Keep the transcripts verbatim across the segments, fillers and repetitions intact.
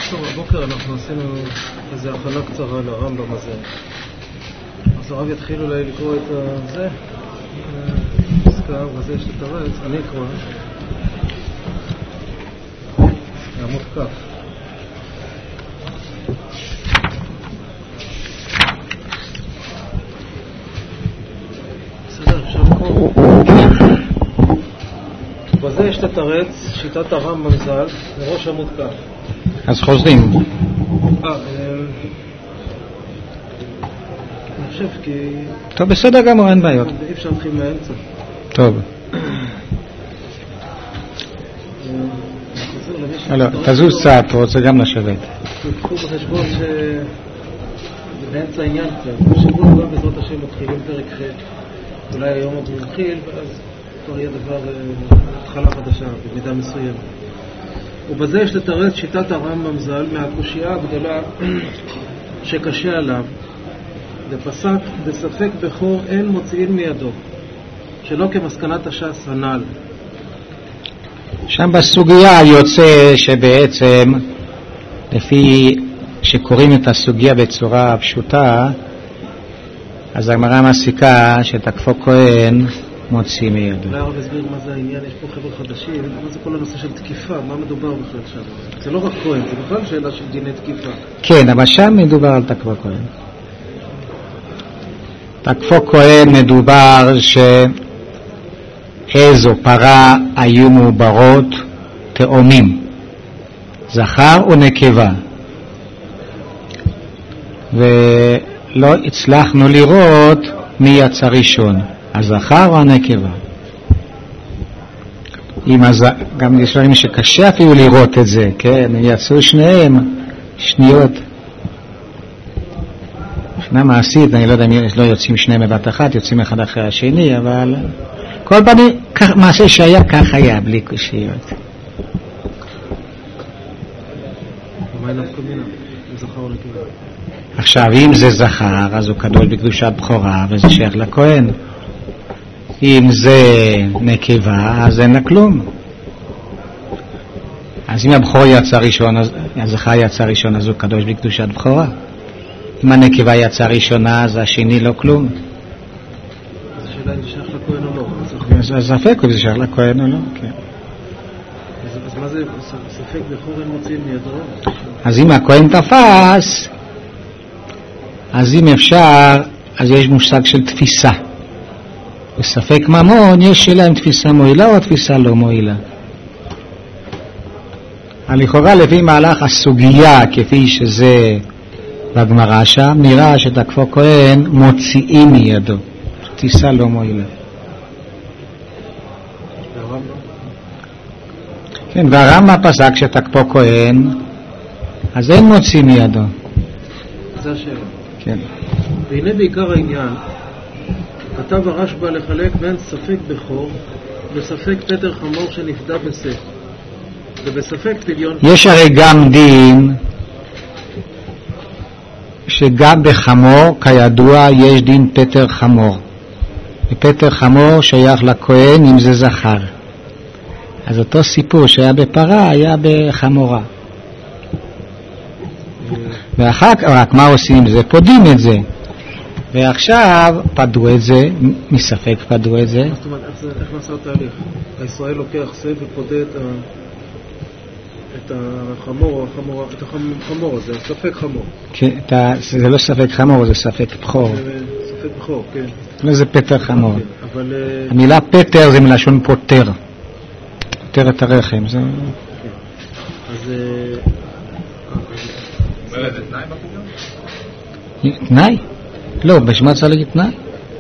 טוב, בבוקר אנחנו עשינו איזו הכנה קצרה לרמב"ם הזה. אז הרב יתחיל אולי לקרוא את זה, פסקה, וזה יש לתרץ, אני אקרא. עמוד כף. בסדר, אפשר לקרוא. בזה יש לתרץ שיטת הרמב"ם ז"ל, לראש עמוד כף. אז חוזרים. אה, אני חושב כי... טוב, בסדר גמור, אין בעיות. אי אפשר להתחיל מהאמצע. טוב. לא, תזוז קצת, הוא רוצה גם לשבת. תקחו בחשבון שבאמצע העניין קצת, בשבוע הבא בעזרת השם מתחילים פרק ח', אולי היום עוד נתחיל, ואז כבר יהיה דבר התחלה חדשה במידה מסוימת. ובזה יש לתרץ שיטת הרמב"ם ז"ל מהקושיה הגדולה שקשה עליו, ופסק בספק בכור אין מוציאים מידו, שלא כמסקנת הש"ס הנ"ל. שם בסוגיה יוצא שבעצם לפי שקוראים את הסוגיה בצורה פשוטה, אז הגמרא מסיקה שתקפו כהן מוציא מידו. אולי הרב הסביר מה זה העניין, יש פה חבר'ה חדשים, מה זה כל הנושא של תקיפה, מה מדובר בכלל שם? זה לא רק כהן, זה בכלל שאלה של דיני תקיפה. כן, אבל שם מדובר על תקפו כהן. תקפו כהן מדובר שאיזו פרה היו מעוברות תאומים, זכר ונקבה, ולא הצלחנו לראות מי יצא ראשון, הזכר או הנקבה. אם הז... גם יש דברים שקשה אפילו לראות את זה, כן? הם יצאו שניהם שניות. מבחינה מעשית, אני לא יודע אם לא יוצאים שניהם בבת אחת, יוצאים אחד אחרי השני, אבל כל פעם מעשה שהיה כך היה, בלי קושיות. מה אין נפקא מינה? זכר או נקבה? עכשיו, אם זה זכר, אז הוא קדוש בקדושת בכורה, וזה שייך לכהן. אם זה נקבה, אז אין לה כלום. אז אם הבכור יצא ראשון, אז הזכר יצא ראשון, אז הוא קדוש בקדושת בכורה. אם הנקבה יצא ראשונה, אז השני לא כלום. אז השאלה אם זה שייך לכהן או לא. אז ספק אם זה שייך לכהן או לא, כן. אז מה זה ספק בכור אין מוציאים מידו? אז אם הכהן תפס, אז אם אפשר, אז יש מושג של תפיסה. בספק ממון יש שאלה אם תפיסה מועילה או תפיסה לא מועילה. לכאורה לפי מהלך הסוגיה כפי שזה בגמרא שם, נראה שתקפו כהן מוציאים מידו, תפיסה לא מועילה. כן, והרמב"ם פסק שתקפו כהן, אז אין מוציא מידו. זה השאלה. כן. והנה בעיקר העניין, כתב הרשב"א לחלק בין ספק בכור וספק פטר חמור שנפדה בסך, ובספק פדיון. יש הרי גם דין שגם בחמור, כידוע, יש דין פטר חמור. ופטר חמור שייך לכהן אם זה זכר. אז אותו סיפור שהיה בפרה היה בחמורה. ואחר כך, רק מה עושים עם זה? פודים את זה. ועכשיו פדו את זה, מספק פדו את זה. זאת אומרת, איך נעשה התהליך? הישראל לוקח סב ופודה את ה... את החמור, החמור, את החמור הזה, ספק חמור. כן, זה לא ספק חמור, זה ספק בכור. ספק בכור, כן. לא, זה פטר חמור. אבל... המילה פטר זה מלשון פוטר. פוטר את הרחם, זה... אז... אומר את זה תנאי בפודיון? תנאי? לא, בשמה צריך להגיד תנאי.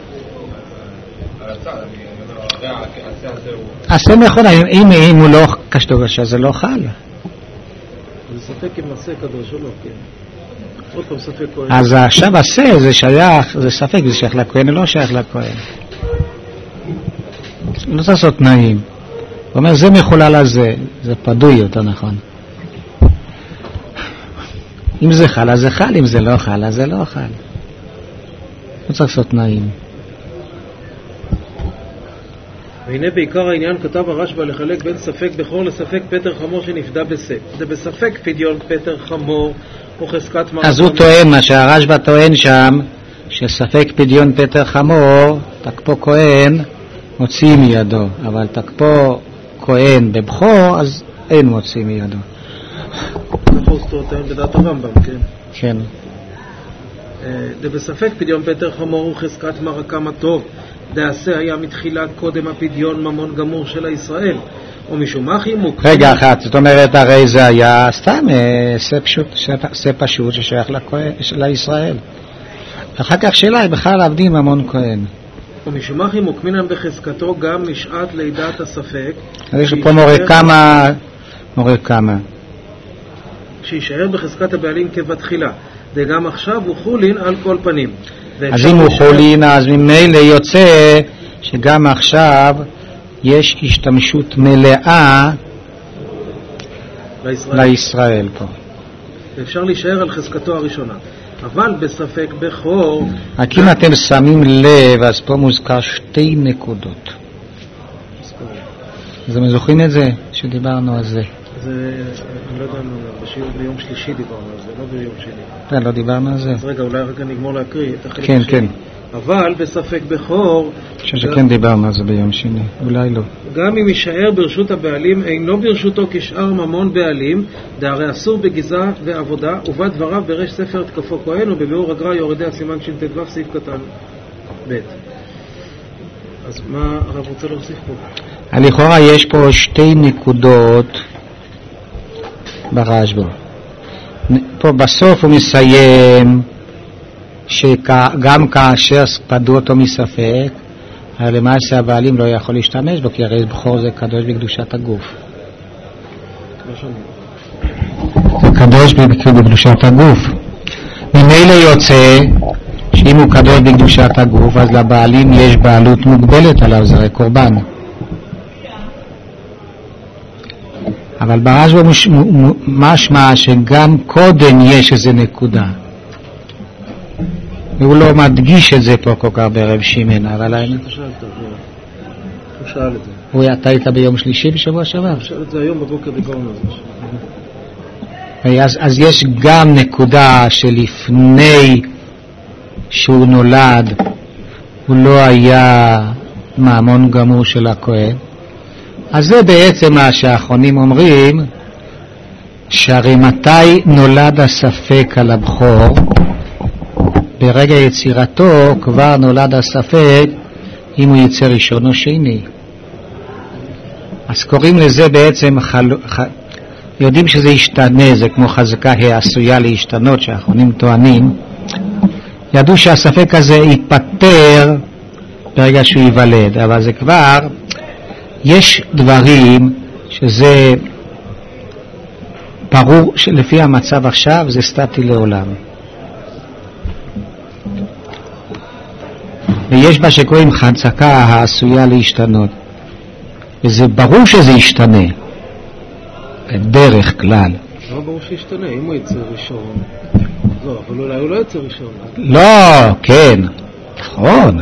עשה נכון, אם הוא לא קשדורש, אז זה לא חל. זה ספק אם עשה קדוש או לא, כן. עוד פעם ספק כהן. אז עכשיו עשה, זה שייך, זה ספק, זה שייך לכהן או לא שייך לכהן. לא צריך לעשות תנאים. הוא אומר, זה מחולל הזה, זה פדוי יותר נכון. אם זה חל, אז זה חל, אם זה לא חל, אז זה לא חל. לא צריך לעשות תנאים. והנה בעיקר העניין כתב הרשב"א לחלק בין ספק בכור לספק פטר חמור שנפדה בסה. זה בספק פדיון פטר חמור או חזקת מרקם. אז הוא טוען, מה שהרשב"א טוען שם, שספק פדיון פטר חמור, תקפו כהן מוציא מידו, אבל תקפו כהן בבכור, אז אין מוציא מידו. ככה הוא טוען בדעת הרמב"ם, כן? כן. זה בספק פדיון פטר חמור וחזקת מרקם הטוב. דעשה היה מתחילת קודם הפדיון ממון גמור של הישראל, או משום אחי מוק... רגע אחת, זאת אומרת, הרי זה היה סתם סה פשוט, סה פשוט ששייך לישראל. אחר כך שאלה היא בכלל עבדים ממון כהן. או משום אחי מוקמינם בחזקתו גם משעת לידת הספק. אז יש פה מורה כמה, מורה כמה. שישאר בחזקת הבעלים כבתחילה. וגם עכשיו הוא חולין על כל פנים. אז אם הוא חולין, אז ממילא יוצא שגם עכשיו יש השתמשות מלאה לישראל, לישראל פה. אפשר להישאר על חזקתו הראשונה. אבל בספק בכור... רק אם אתם שמים לב, אז פה מוזכר שתי נקודות. אז אתם זוכרים את זה? שדיברנו על זה. זה, אני לא יודע, בשיעור ביום שלישי דיברנו על זה, לא ביום שני. לא, לא דיברנו על זה. אז רגע, אולי רגע נגמור להקריא את החלק כן, השני. כן. אבל בספק בכור... אני חושב שכן דיברנו על זה ביום שני, אולי לא. גם אם יישאר ברשות הבעלים, אינו ברשותו כשאר ממון בעלים, דהרי אסור בגזע ועבודה, ובא דבריו בראש ספר תקפו כהן, ובביאור הגר"א יורדי הסימן של ט"ו סעיף קטן ב'. אז מה הרב רוצה להוסיף פה? לכאורה יש פה שתי נקודות ברשב"א. פה בסוף הוא מסיים שגם כאשר פדו אותו מספק, למעשה הבעלים לא יכול להשתמש בו, כי הרי בכור זה קדוש בקדושת הגוף. זה קדוש בקדושת הגוף. ממילא יוצא שאם הוא קדוש בקדושת הגוף, אז לבעלים יש בעלות מוגבלת עליו, זה הרי קורבן. אבל ברשב"א משמע שגם קודם יש איזה נקודה. והוא לא מדגיש את זה פה כל כך ברב שמעון, אבל האמת... הוא שאל את זה. הוא אתה היית ביום שלישי בשבוע שעבר? הוא שאל את זה היום בבוקר דיברנו על זה. אז, אז יש גם נקודה שלפני שהוא נולד, הוא לא היה ממון גמור של הכהן. אז זה בעצם מה שהאחרונים אומרים, שהרי מתי נולד הספק על הבכור? ברגע יצירתו כבר נולד הספק אם הוא יצא ראשון או שני. אז קוראים לזה בעצם, חל... ח... יודעים שזה ישתנה, זה כמו חזקה העשויה להשתנות, שהאחרונים טוענים, ידעו שהספק הזה ייפטר ברגע שהוא ייוולד, אבל זה כבר, יש דברים שזה ברור שלפי המצב עכשיו זה סטטי לעולם. ויש בה שקוראים חזקה העשויה להשתנות, וזה ברור שזה ישתנה בדרך כלל. לא ברור שישתנה, אם הוא יצא ראשון לא, אבל אולי הוא לא יצא ראשון. לא, כן, נכון,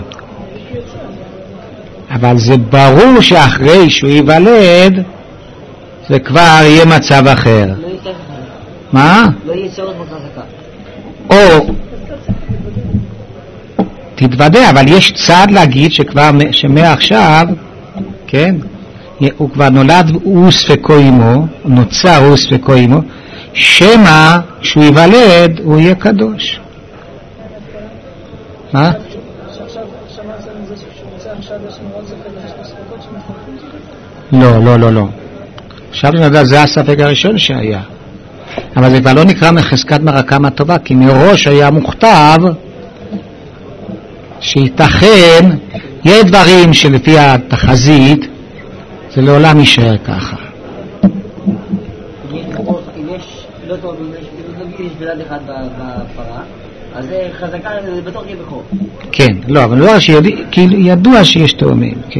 אבל זה ברור שאחרי שהוא ייוולד זה כבר יהיה מצב אחר. לא יצא מה? לא יהיה צורך בחזקה. או תתוודע, אבל יש צד להגיד שכבר שמעכשיו, כן, הוא כבר נולד הוא ספקו עמו, נוצר הוא ספקו עמו, שמה שהוא ייוולד הוא יהיה קדוש. מה? לא, לא, לא, לא. עכשיו נדע, זה הספק הראשון שהיה. אבל זה כבר לא נקרא מחזקת מרקם הטובה, כי מראש היה מוכתב שייתכן, יש דברים שלפי התחזית זה לעולם יישאר ככה. אם יש לא טוב, אם יש בלד אחד בפרה, אז זה חזקה, זה בטוח יהיה בכור. כן, לא, אבל לא שיודע, כי ידוע שיש תאומים, כן.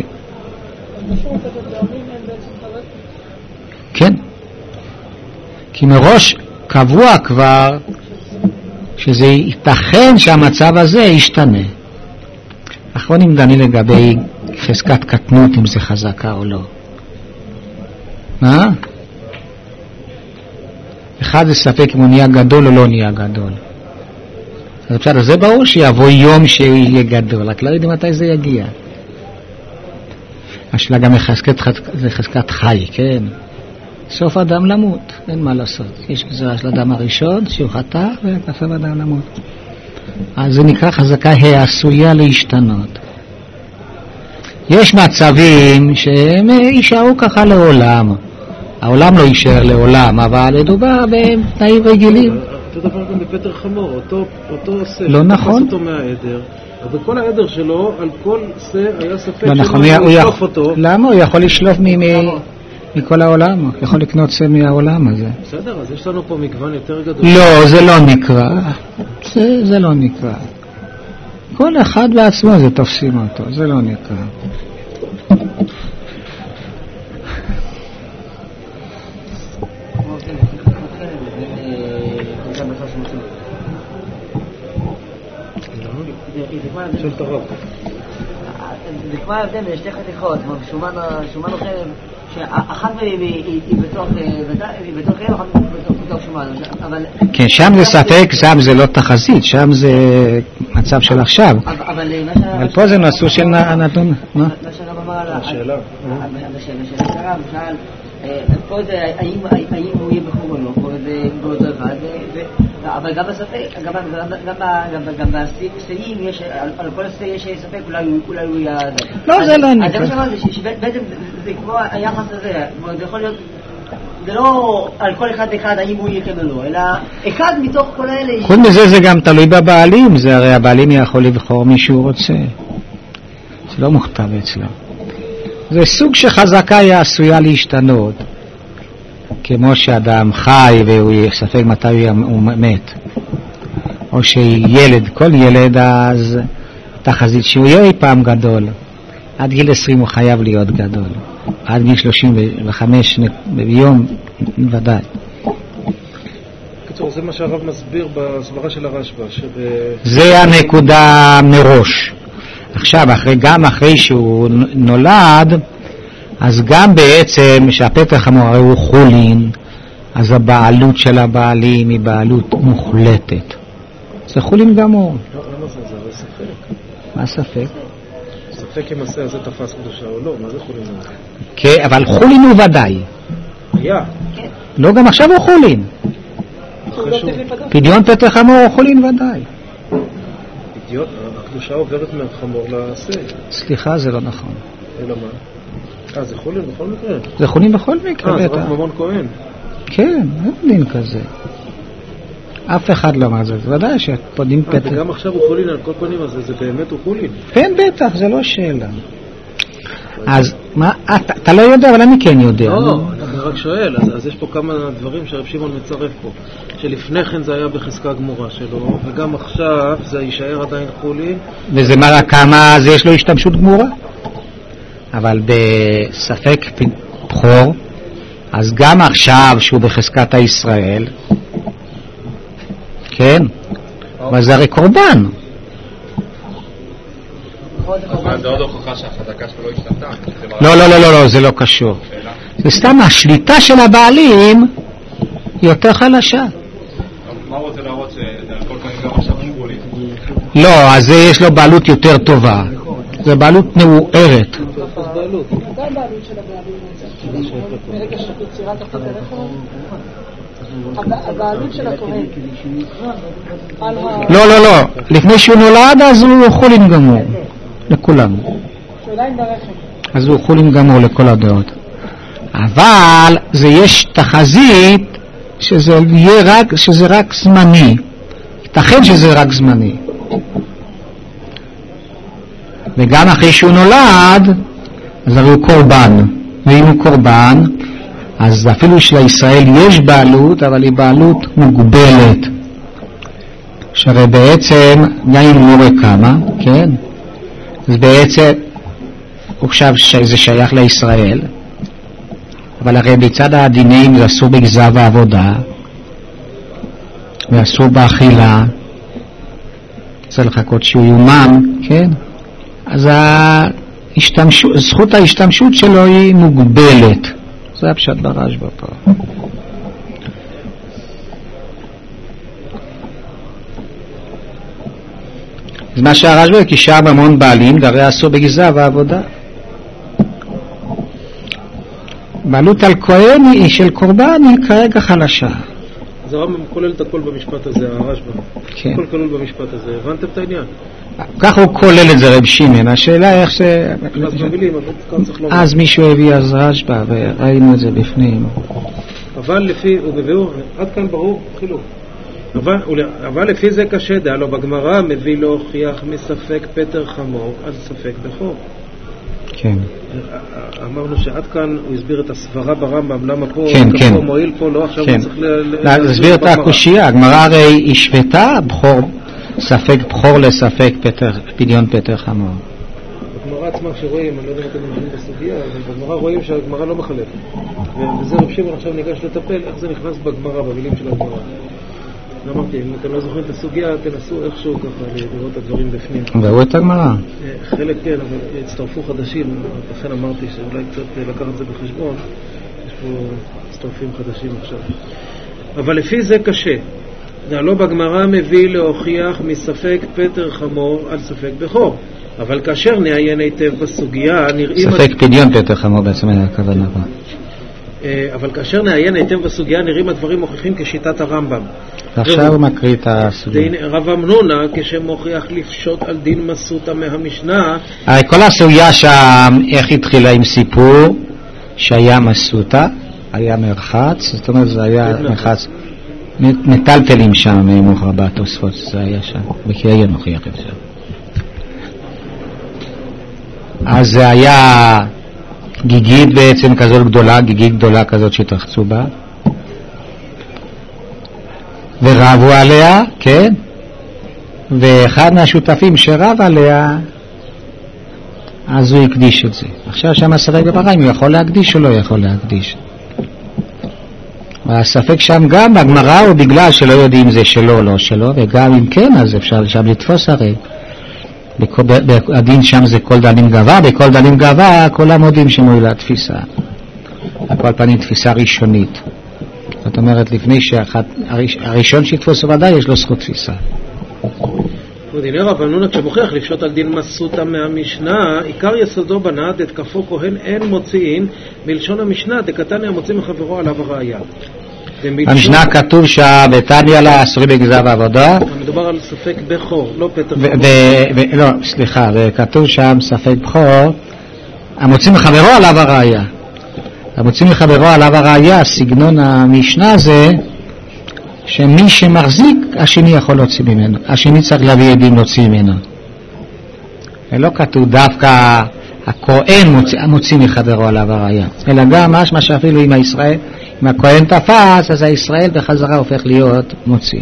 כן. כי מראש קבוע כבר שזה ייתכן שהמצב הזה ישתנה. אחרונים דנים לגבי חזקת קטנות אם זה חזקה או לא. מה? אחד זה ספק אם הוא נהיה גדול או לא נהיה גדול. אז בסדר, זה ברור שיבוא יום שיהיה גדול, רק לא יודעים מתי זה יגיע. השאלה גם חזקת, זה חזקת חי, כן? סוף אדם למות, אין מה לעשות. יש גזרה של אדם הראשון שהוא חטא וסוף אדם למות. אז זה נקרא חזקה העשויה להשתנות. יש מצבים שהם יישארו ככה לעולם. העולם לא יישאר לעולם, אבל מדובר בתנאים רגילים. אותו דבר גם בפטר חמור, אותו, אותו עושה, לא נכון. אותו מהעדר, אבל כל העדר שלו, על כל זה היה ספק לא נכון, הוא לשלוף אותו. למה? הוא יכול לשלוף מ... מכל העולם, הוא יכול לקנות זה מהעולם הזה. בסדר, אז יש לנו פה מגוון יותר גדול. לא, זה לא נקרא. זה, זה לא נקרא. כל אחד בעצמו זה תופסים אותו, זה לא נקרא. של תרב. זה כמו ההבדל בין שתי חתיכות, שומן אוכל, שאחת היא בתוך חלב, אחת בתוך שומן, אבל... כן, שם זה ספק, שם זה לא תחזית, שם זה מצב של עכשיו. אבל פה זה נושא של נתון. מה שהרב אמר על השאלה, השאלה, למשל, פה זה האם הוא יהיה בחור או לא, פה זה באותו אחד, אבל גם בספק, גם בסיים יש, על כל הספק יש ספק, אולי הוא יהיה... לא, זה לא נקרא. אז זה מה שאמרתי, שבעצם זה כמו היחס הזה, זה יכול להיות, זה לא על כל אחד אחד האם הוא יהיה כן או לא, אלא אחד מתוך כל האלה... חוץ מזה זה גם תלוי בבעלים, זה הרי הבעלים יכול לבחור מי שהוא רוצה. זה לא מוכתב אצלו. זה סוג שחזקה היא עשויה להשתנות, כמו שאדם חי והוא ספק מתי הוא מת, או שילד, כל ילד אז תחזית שהוא יהיה פעם גדול, עד גיל עשרים הוא חייב להיות גדול, עד גיל שלושים וחמש ביום ודאי. בקיצור, זה מה שהרב מסביר בסברה של הרשב"א, שב... זה הנקודה מראש. עכשיו, אחרי, גם אחרי שהוא נולד, אז גם בעצם שהפטר חמור הרי הוא חולין, אז הבעלות של הבעלים היא בעלות מוחלטת. זה חולין גמור. לא, למה זה? זה הרי ספק. מה ספק? ספק אם עשה הזה תפס קדושה או לא, מה זה חולין? כן, אבל חולין הוא ודאי. היה. לא, גם עכשיו הוא חולין. פדיון פטר חמור הוא חולין ודאי. פדיון, הקדושה עוברת מהחמור לעשה. סליחה, זה לא נכון. אלא מה? אה, זה חולין בכל מקרה? זה חולין בכל מקרה. אה, זה רק ממון כהן. כן, אין דין כזה. אף אחד לא אמר זה, ודאי שפודים פטר. וגם עכשיו הוא חולין על כל פנים, אז זה באמת הוא חולין. כן, בטח, זה לא שאלה. אז מה, אתה לא יודע, אבל אני כן יודע. לא, אני רק שואל, אז יש פה כמה דברים שהרב שמעון מצרף פה, שלפני כן זה היה בחזקה גמורה שלו, וגם עכשיו זה יישאר עדיין חולין. וזה מראה כמה אז יש לו השתמשות גמורה. אבל בספק בחור, אז גם עכשיו שהוא בחזקת הישראל, כן, אבל זה הרי קורבן. זה עוד הוכחה שהחזקה שלו לא השתנתה. לא, לא, לא, לא, זה לא קשור. זה סתם השליטה של הבעלים היא יותר חלשה. מה הוא רוצה להראות שזה על כל פנים גם עכשיו חולי? לא, אז יש לו בעלות יותר טובה. זה בעלות נעורת. ברגע של יצירת הפטר הבעלות של הכהן. לא, לא, לא. לפני שהוא נולד אז הוא חולין גמור. לכולם. אז הוא חולין גמור לכל הדעות. אבל זה יש תחזית שזה יהיה רק, שזה רק זמני. ייתכן שזה רק זמני. וגם אחרי שהוא נולד, אז הרי הוא קורבן. ואם הוא קורבן, אז אפילו שלישראל יש בעלות, אבל היא בעלות מוגבלת. שהרי בעצם, גם אם הוא רואה כמה, כן? אז בעצם, הוא חושב שזה שייך לישראל, אבל הרי בצד הדינים זה אסור בגזר ועבודה, ואסור באכילה, צריך לחכות שהוא יומם, כן? אז השתמשו, זכות ההשתמשות שלו היא מוגבלת. זה הפשט ברשב"א פה. אז מה שהרשב"א, כי שם המון בעלים, הרי אסור בגזרה ועבודה. בעלות על כהן היא של קורבן היא כרגע חלשה. זה רמב"ם כולל את הכל במשפט הזה, הרשב"א. כן. הכל כלול במשפט הזה. הבנתם את העניין? ככה הוא כולל את זה רב שמעון. השאלה איך ש... אז במילים, אבל כאן צריך לומר. אז מישהו הביא אז רשב"א וראינו את זה בפנים. אבל לפי, הוא מביאו, עד כאן ברור, חילוק. אבל, אבל לפי זה קשה, דה, לא בגמרא מביא להוכיח מספק פטר חמור, אז ספק בכור. כן. אמרנו שעד כאן הוא הסביר את הסברה ברמב"ם, למה פה, כן, כן. פה מועיל פה, לא עכשיו כן. הוא צריך להסביר את הקושייה. הגמרא הרי השוותה בחור, ספק בחור לספק פטר, פדיון פטר חמור. בגמרא עצמה כשרואים, אני לא יודע אם אתם מבינים בסוגיה, אבל בגמרא רואים שהגמרא לא מחלפת. וזה רב שמעון עכשיו ניגש לטפל, איך זה נכנס בגמרא, במילים של הגמרא. אמרתי, אם אתם לא זוכרים את הסוגיה, תנסו איכשהו ככה לראות את הדברים בפנים. והוא את הגמרא. חלק כן, אבל הצטרפו חדשים, לכן אמרתי שאולי קצת לקחת את זה בחשבון, יש פה הצטרפים חדשים עכשיו. אבל לפי זה קשה. לא בגמרא מביא להוכיח מספק פטר חמור על ספק בכור. אבל כאשר נעיין היטב בסוגיה, נראים... ספק פדיון פטר חמור בעצם היה הכוונה פה. אבל כאשר נעיין היטב בסוגיה, נראים הדברים מוכיחים כשיטת הרמב"ם. עכשיו הוא מקריא את הסוגיה. רב אמנונה, כשמוכיח לפשוט על דין מסוטה מהמשנה... הרי כל הסוגיה שם, איך התחילה עם סיפור שהיה מסוטה, היה מרחץ, זאת אומרת זה היה מרחץ, מטלטלים שם ממוך רבה תוספות, זה היה שם, וכי היה מוכיח את זה. אז זה היה גיגית בעצם כזאת גדולה, גיגית גדולה כזאת שתרחצו בה, ורבו עליה, כן? ואחד מהשותפים שרב עליה, אז הוא הקדיש את זה. עכשיו שם הספק בברא, אם הוא יכול להקדיש או לא יכול להקדיש. והספק שם גם בגמרא הוא בגלל שלא יודעים זה שלו או לא שלו, וגם אם כן, אז אפשר שם לתפוס הרי. הדין שם זה כל דנים גבה, בכל דנים גבה כולם יודעים שמועילה תפיסה. הכל פנים תפיסה ראשונית. זאת אומרת, לפני שהראשון שיתפוס ודאי יש לו זכות תפיסה. ודיני רב אמנונה כשמוכיח לפשוט על דין מסוטה מהמשנה, עיקר יסודו בנד את כפו כהן אין מוציאין, מלשון המשנה דקתניא מוציא מחברו עליו הראיה. במשנה כתוב שבתניא לה אסורים בגזרה ועבודה. מדובר על ספק בכור, לא פטר חמור. לא, סליחה, וכתוב שם ספק בכור, המוציא מחברו עליו הראיה. המוציא מחברו עליו הראיה, סגנון המשנה זה שמי שמחזיק, השני יכול להוציא ממנו. השני צריך להביא עדים להוציא ממנו. ולא כתוב דווקא הכהן מוציא, מוציא מחברו עליו הראיה. אלא גם משמע שאפילו אם הישראל, אם הכהן תפס, אז הישראל בחזרה הופך להיות מוציא.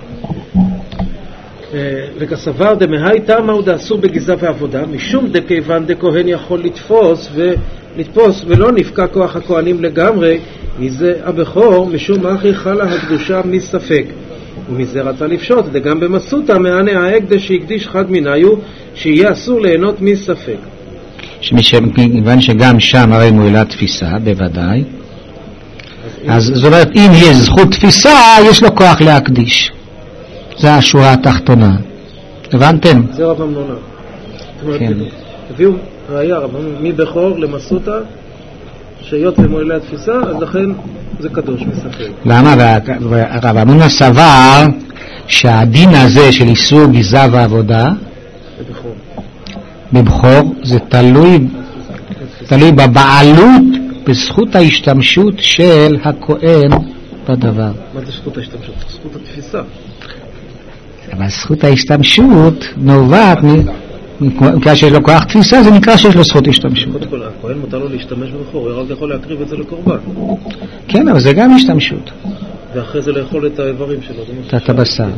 וכסבר דמהי תמה הוא דאסור בגזרה ועבודה, משום דכיוון דכהן יכול לתפוס ולתפוס ולא נפקע כוח הכהנים לגמרי, מזה הבכור משום אחי חלה הקדושה מספק, ומזה רצה לפשוט, וגם במסוטה מענה ההקדש שהקדיש חד מניו שיהיה אסור ליהנות מספק. כיוון שגם שם הרי מועילה תפיסה בוודאי, אז זאת אומרת אם יש זכות תפיסה יש לו כוח להקדיש. זה השורה התחתונה. הבנתם? זה רב אמנונה. כן. הביאו ראיה רב אמנונה מבכור למסוטה שיות ומועילה התפיסה, אז לכן זה קדוש מספק. למה? רב אמנונה סבר שהדין הזה של איסור גזרה ועבודה בבכור בבכור זה תלוי תלוי בבעלות, בזכות ההשתמשות של הכהן בדבר. מה זה זכות ההשתמשות? זכות התפיסה. אבל זכות ההשתמשות נובעת מכך שיש לו כוח תפיסה, זה נקרא שיש לו זכות השתמשות. קודם כל, הכהן מותר לו להשתמש בבכור, הוא רק יכול להקריב את זה לקורבן. כן, אבל זה גם השתמשות. ואחרי זה לאכול את האיברים שלו. את הבשר.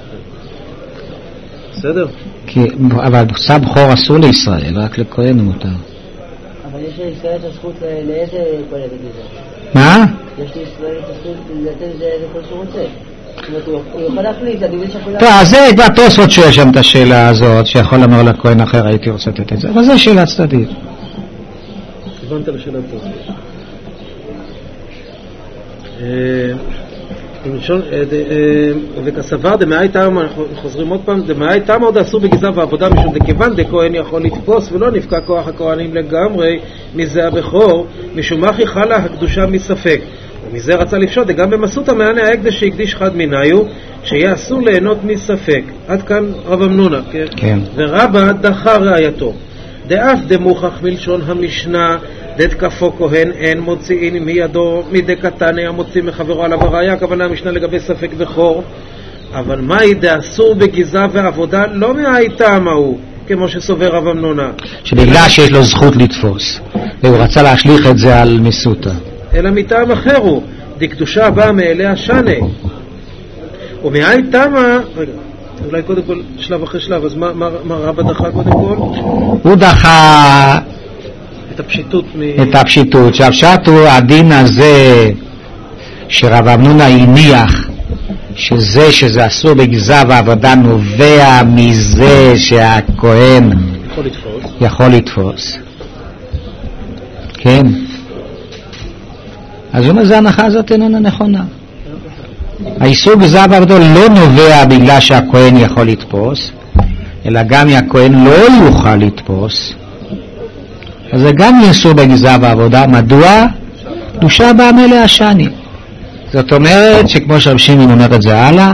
בסדר? אבל בשר בכור אסור לישראל, רק לכהן מותר. אבל יש לישראל את הזכות לאיזה כל איזה גזרה? מה? יש לישראל את הזכות לתת את זה איזה כל שהוא רוצה. הוא יכול להחליט, הדיון שכולם... טוב, אז זה כבר תוספות שואל שם את השאלה הזאת, שיכול לומר לכהן אחר, הייתי רוצה לתת את זה, אבל זה שאלה צדדית. הבנת לשאלה תוספות. וכסבר דמאי תמה, אנחנו חוזרים עוד פעם, דמאי תמה עוד אסור בגזרה ועבודה משום דכיוון דכהן יכול לתפוס ולא נפקע כוח הכהנים לגמרי מזה הבכור, משום מה חלה הקדושה מספק, ומזה רצה לפשוט, גם במסות המענה ההקדש שהקדיש חד מיניו שיהיה אסור ליהנות מספק. עד כאן רב אמנונה, כן? כן. ורבא דחה ראייתו דאף דמוכח מלשון המשנה דתקפו כהן אין מוציאין מידו מדקתני המוציא מחברו עליו הראיה, הכוונה המשנה לגבי ספק וחור, אבל מה היא דאסור בגזרה ועבודה לא מהייתה מהו כמו שסובר רב אמנונה, שבגלל שיש לו זכות לתפוס והוא רצה להשליך את זה על מסוטה, אלא מטעם אחר הוא דקדושה באה מאליה שנה. ומהי תמה, רגע, אולי קודם כל שלב אחרי שלב, אז מה, מה, מה רבא דחה קודם כל? הוא דחה את הפשיטות מ... את הפשיטות, שהפשט הוא הדין הזה שרב אמנונה הניח שזה שזה אסור בגזרה ועבודה נובע מזה שהכהן יכול לתפוס, יכול לתפוס. כן, אז הוא אומר, זה ההנחה הזאת איננה נכונה. האיסור גזרה ועבודה לא נובע בגלל שהכהן יכול לתפוס, אלא גם הכהן לא יוכל לתפוס, אז זה גם איסור בגזרה ועבודה. מדוע? קדושה באה מאליה שני. זאת אומרת שכמו שרב שמעון אומר את זה הלאה,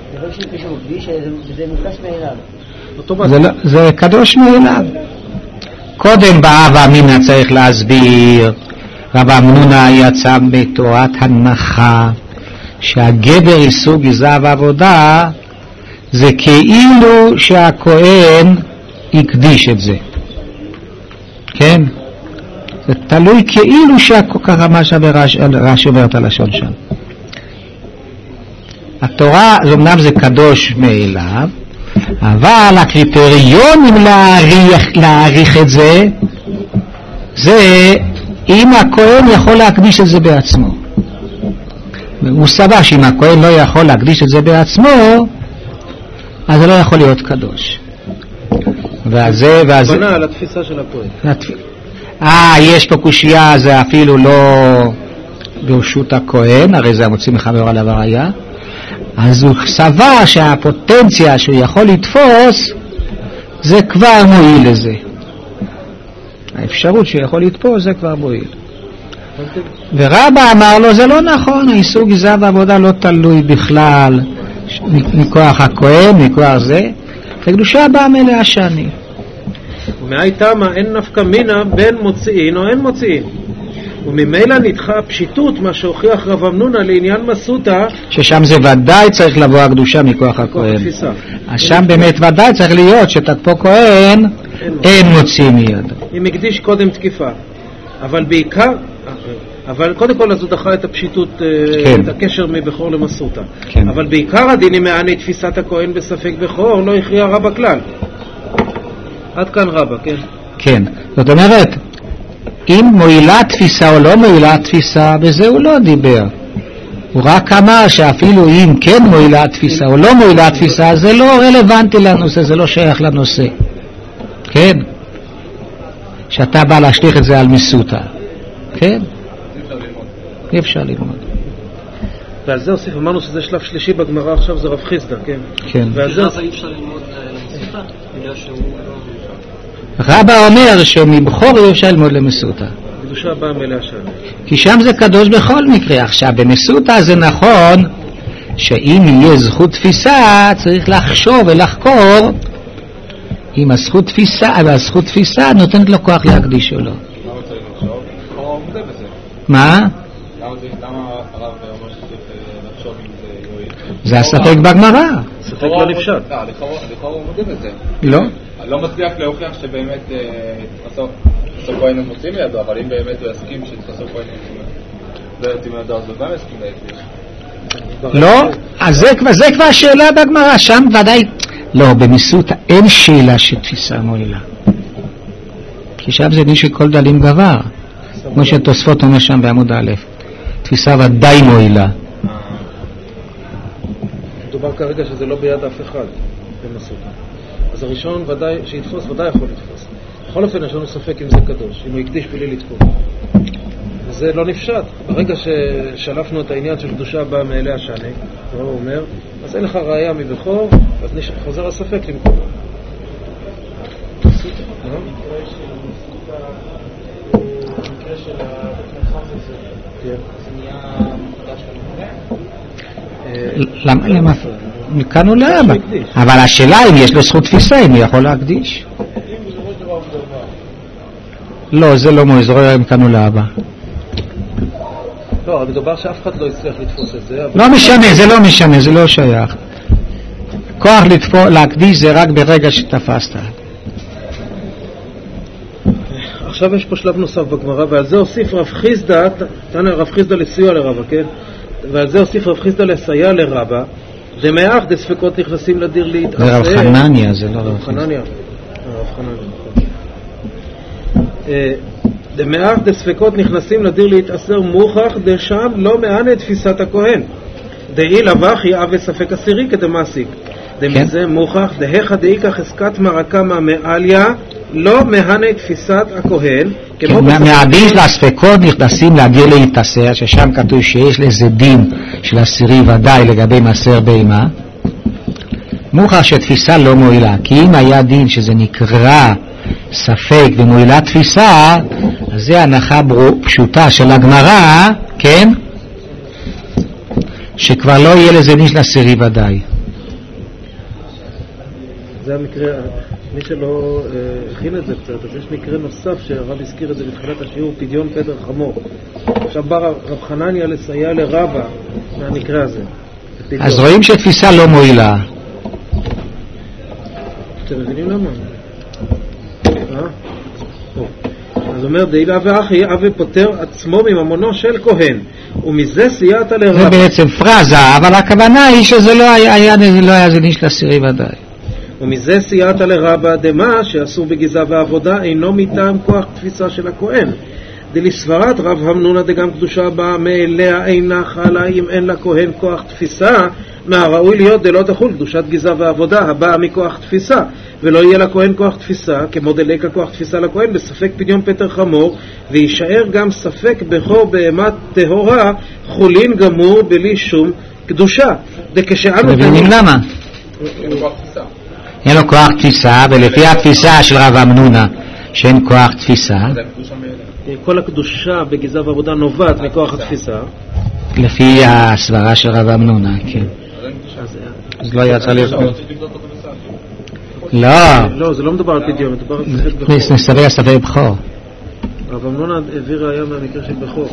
זה קדוש מאליו. קודם באב אמינא צריך להסביר, רב אמנונה יצא בתורת הנחה שהגבר איסור גזרה ועבודה זה כאילו שהכהן יקדיש את זה, כן? זה תלוי כאילו שהכהן, מה שרש"י אומרת הלשון שם. התורה, אמנם זה קדוש מאליו, אבל הקריטריונים להעריך, להעריך את זה, זה אם הכהן יכול להקדיש את זה בעצמו. הוא סבר שאם הכהן לא יכול להקדיש את זה בעצמו, אז זה לא יכול להיות קדוש. וזה, וזה... בנה על התפיסה של הכהן. אה, יש פה קושייה, זה אפילו לא ברשות הכהן, הרי זה המוציא מחבר עליו הראיה. אז הוא סבר שהפוטנציה שהוא יכול לתפוס זה כבר מועיל לזה. האפשרות שהוא יכול לתפוס זה כבר מועיל. ורבא אמר לו, זה לא נכון, האיסור גזרה ועבודה לא תלוי בכלל מכוח הכהן, מכוח זה, הקדושה באה מאליה שני. ומהי תמה אין נפקא מינה בין מוציאין או אין מוציאין, וממילא נדחה פשיטות מה שהוכיח רב אמנונה לעניין מסוטה, ששם זה ודאי צריך לבוא הקדושה מכוח הכהן. אז שם באמת ודאי צריך להיות שתקפו כהן אין מוציא מיד, אם הקדיש קודם תקיפה. אבל בעיקר, אבל קודם כל אז הוא דחה את הפשיטות, כן. את הקשר מבכור למסוטה, כן. אבל בעיקר הדינים מעני תפיסת הכהן בספק בכור לא הכריע רבא כלל. עד כאן רבא, כן? כן, זאת אומרת, אם מועילה תפיסה או לא מועילה תפיסה, בזה הוא לא דיבר. הוא רק אמר שאפילו אם כן מועילה תפיסה או לא מועילה תפיסה, זה לא רלוונטי לנושא, זה לא שייך לנושא. כן? שאתה בא להשליך את זה על מסוטה. כן? אי אפשר ללמוד. ועל זה הוסיף, אמרנו שזה שלב שלישי בגמרא, עכשיו זה רב חיסדא, כן? כן. ועל זה אי אפשר ללמוד למסוטה, בגלל שהוא לא... רבא אומר שמבכור אי אפשר ללמוד למסוטה. קדושה באה מאליה שני. כי שם זה קדוש בכל מקרה. עכשיו, במסוטה זה נכון שאם יהיה זכות תפיסה, צריך לחשוב ולחקור אם הזכות תפיסה, והזכות תפיסה נותנת לו כוח להקדיש או לא. למה צריך לחשוב? הוא מודה בזה. מה? למה הרב אומר שצריך לחשוב אם זה יועיל? זה הספק בגמרא. ספק לא נפשט. לכאורה הוא מודה בזה. לא? אני לא מצליח להוכיח שבאמת תתחסוך כהן מוצאים לידו, אבל אם באמת הוא יסכים שתתחסוך כהן מוצאים לידו, אז הוא גם יסכים להקדיש. לא, אז זה כבר שאלה בגמרא, שם ודאי, לא, במסוטה אין שאלה שתפיסה מועילה. כי שם זה מישהו כל דלים גבר, כמו שתוספות אומר שם בעמוד א', תפיסה ודאי מועילה. מדובר כרגע שזה לא ביד אף אחד במסוכה. אז הראשון ודאי, שיתפוס, ודאי יכול לתפוס. בכל אופן יש לנו ספק אם זה קדוש, אם הוא הקדיש בלי לתפוס. וזה לא נפשט. ברגע ששלפנו את העניין של קדושה באה מאלי השני, הוא אומר, אז אין לך ראייה מבכור, אז חוזר הספק למקום. למה? למה? מכאן הוא לאבא. אבל השאלה אם יש לו זכות תפיסה, אם הוא יכול להקדיש. לא, זה לא מוזר, מכאן הוא לאבא. לא, מדובר שאף אחד לא יצליח לתפוס את זה. לא משנה, זה לא משנה, זה לא שייך. כוח להקדיש זה רק ברגע שתפסת. עכשיו יש פה שלב נוסף בגמרא, ועל זה הוסיף רב חיסדא, תנא רב חיסדא לסיוע לרבא, כן? ועל זה הוסיף רב חיסדא לסייע לרבא, דמאח דספקות נכנסים לדיר להתעשר. זה רב חנניה, זה לא רב חנניה. רב חנניה. דמאח דספקות נכנסים לדיר להתעשר מוכח דשם לא מענה תפיסת הכהן. דאי לבחי אבי ספק עשירי כדמעסיק. דמזה מוכח דהכה דאיקה חזקת מרקה מהמעליה לא מהנה תפיסת הכהן. מהדין של הספקות נכנסים לדיר להתעשר, ששם כתוב שיש לזה דין של עשירי ודאי לגבי מעשר בהמה. מוכח שתפיסה לא מועילה, כי אם היה דין שזה נקרא ספק ומועילה תפיסה, אז זה הנחה פשוטה של הגמרא, כן? שכבר לא יהיה לזה דין של עשירי ודאי. זה המקרה, מי שלא אה, הכין את זה קצת, אז יש מקרה נוסף שהרב הזכיר את זה בתחילת השיעור, פדיון פטר חמור. עכשיו בא רב חנניה לסייע לרבא מהמקרה הזה. אז רואים שתפיסה לא מועילה. אתם מבינים למה? אז אומר דאילה ואחי אבי פותר עצמו מממונו של כהן, ומזה סייעת לרבא. זה בעצם פרזה, אבל הכוונה היא שזה לא היה, היה, לא היה זה דין של עשירי ודאי. ומזה סייעת לרבא דמה שאסור בגזע ועבודה אינו מטעם כוח תפיסה של הכהן. דלסברת רב המנונה דגם קדושה באה מאליה אינה חלה אם אין לה כהן כוח תפיסה, מהראוי להיות דלא תחול קדושת גזע ועבודה הבאה מכוח תפיסה, ולא יהיה לכהן כוח תפיסה כמו דלקה כוח תפיסה לכהן בספק פדיון פטר חמור, וישאר גם ספק בכור בהמת טהורה חולין גמור בלי שום קדושה. דכשאנו מבינים למה? אין לו כוח תפיסה, ולפי התפיסה של רב המנונה שאין כוח תפיסה, כל הקדושה בגזע ועבודה נובעת מכוח התפיסה לפי הסברה של רב המנונה, כן. אז לא יצא לבדוק. לא. לא, זה לא מדובר על פדיון, מדובר על ספק בכור. נסתבר ספק בכור. רב המנונה העביר ראיה מהמקרה של בכור.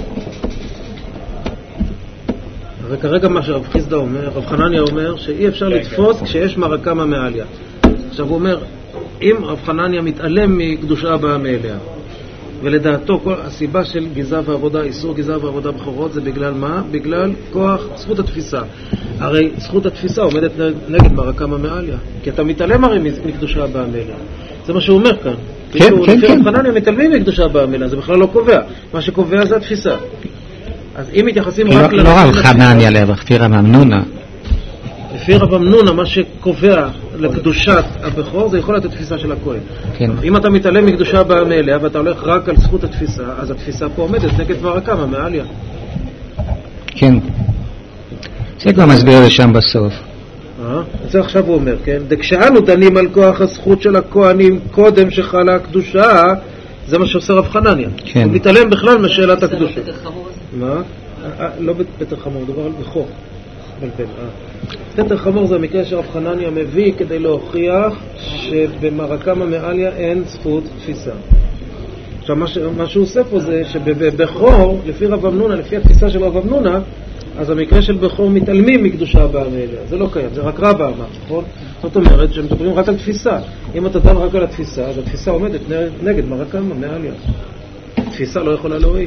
הרי כרגע מה שרב חיסדא אומר, רב חנניה אומר שאי אפשר לתפוס כשיש מרקה מהמעליה. עכשיו הוא אומר, אם רב חנניה מתעלם מקדושה הבאה מאליה, ולדעתו כל הסיבה של גזע ועבודה, איסור גזע ועבודה בכורות, זה בגלל מה? בגלל כוח זכות התפיסה. הרי זכות התפיסה עומדת נגד מרקה מהמעליה, כי אתה מתעלם הרי מקדושה הבאה מאליה. זה מה שהוא אומר כאן. כן, כן, כן. רב חנניה מתעלמים מקדושה הבאה מאליה, זה בכלל לא קובע. מה שקובע זה התפיסה. אז אם מתייחסים רק לא רב חנניה לפי רב המנונה. לפי רב המנונה מה שקובע לקדושת הבכור זה יכול להיות התפיסה של הכהן. כן. אם אתה מתעלם מקדושה הבאה מאליה ואתה הולך רק על זכות התפיסה, אז התפיסה פה עומדת נגד מרקה מהמעליה. כן. זה כבר מסביר לשם בסוף. אה? זה עכשיו הוא אומר, כן? דכשאנו דנים על כוח הזכות של הכהנים קודם שחלה הקדושה, זה מה שעושה רב חנניה. כן. הוא מתעלם בכלל משאלת הקדושה. מה? לא בפטר חמור, דבר על בכור. פטר חמור זה המקרה שרב חנניה מביא כדי להוכיח שבמרקה מהמעליה אין זכות תפיסה. עכשיו מה, ש... מה שהוא עושה פה זה שבבכור, לפי רב המנונה, לפי התפיסה של רב המנונה, אז המקרה של בכור מתעלמים מקדושה הבאה מאליה. זה לא קיים, זה רק רבא אמר, נכון? זאת אומרת שמדברים רק על תפיסה. אם אתה דן רק על התפיסה, אז התפיסה עומדת נגד מרקה מהמעליה. התפיסה לא יכולה להועיל.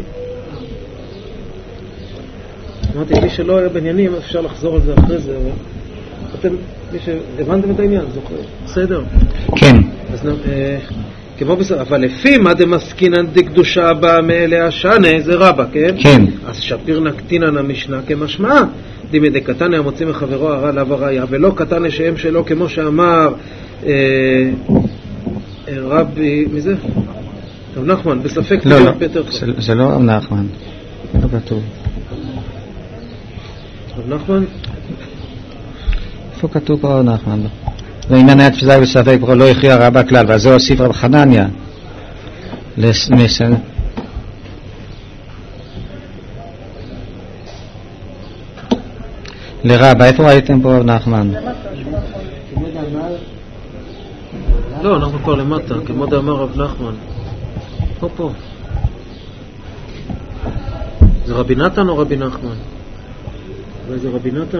אמרתי, מי שלא היה בעניינים, אפשר לחזור על זה אחרי זה, אבל אתם, מי שהבנתם את העניין, זוכר? בסדר? כן. אז, אה, כמו בסדר, אבל לפי מה דמסקינן דקדושה הבאה מאליה שנה, זה רבא, כן? כן. אז שפיר נקטינן המשנה כמשמעה, דימי דקתנא המוציא מחברו הרע לאו הראיה, ולא קתנא שם שלו, כמו שאמר אה, אה, רבי, מי זה? רב נחמן, בספק לא, לא, פטר. זה, זה לא רב נחמן, לא כתוב. רב נחמן? איפה כתוב פה רב נחמן? ועניין התפיסה בספק לא הכריע רבה כלל, ועל זה הוסיף רב חנניה לסמסן. לרבה, איפה ראיתם פה רב נחמן? לא, אנחנו כבר למטה, כמו דאמר רב נחמן. פה פה. זה רבי נתן או רבי נחמן? אולי זה רבי נתן?